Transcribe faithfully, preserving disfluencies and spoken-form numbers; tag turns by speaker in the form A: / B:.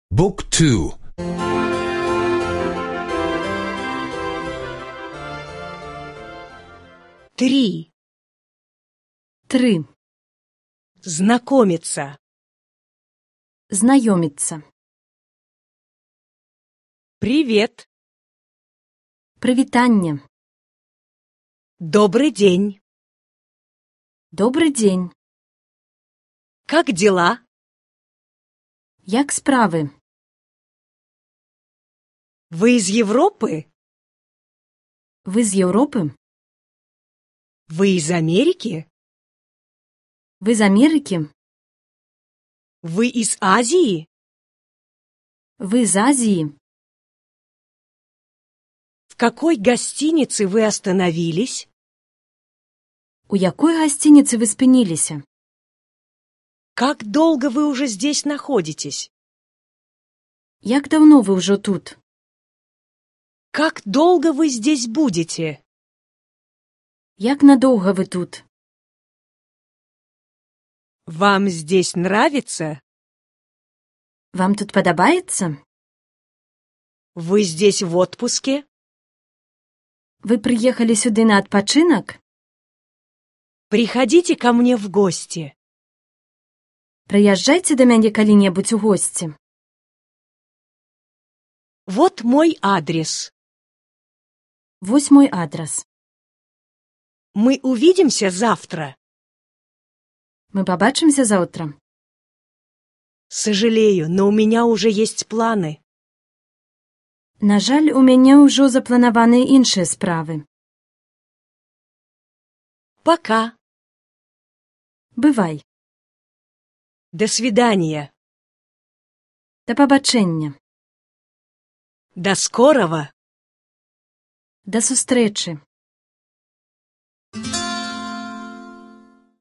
A: بوك تو.
B: Три.
C: Три.
B: Знакомиться.
C: Знайомиться.
B: Привет.
C: Привітання.
B: Добрый день.
C: Добрий день.
B: Как дела?
C: Як справи?
B: Вы из Европы?
C: Ви з Європи?
B: Вы из Америки?
C: Ви з Америки?
B: Вы из Азии?
C: Ви з Азії?
B: В какой гостинице вы остановились?
C: У якої гостиниці ви спинилися?
B: Как долго вы уже здесь находитесь?
C: Як давно ви вже тут?
B: Как долго вы здесь будете?
C: Як надовго ви тут?
B: Вам здесь нравится?
C: Вам тут подобається?
B: Вы здесь в отпуске?
C: Ви приїхали сюди на відпочинок?
B: Приходите ко мне в гости.
C: Приїжджайте до мене коли-небудь у гості.
B: Вот мой адрес.
C: Ось мой адрес.
B: Мы увидимся завтра.
C: Ми побачимося завтра.
B: Сожалею, но у меня уже есть планы.
C: На жаль, у мене вже заплановані інші справи.
B: Пока.
C: Бывай.
B: До свидания.
C: До побачення.
B: До скорого.
C: До зустрічі.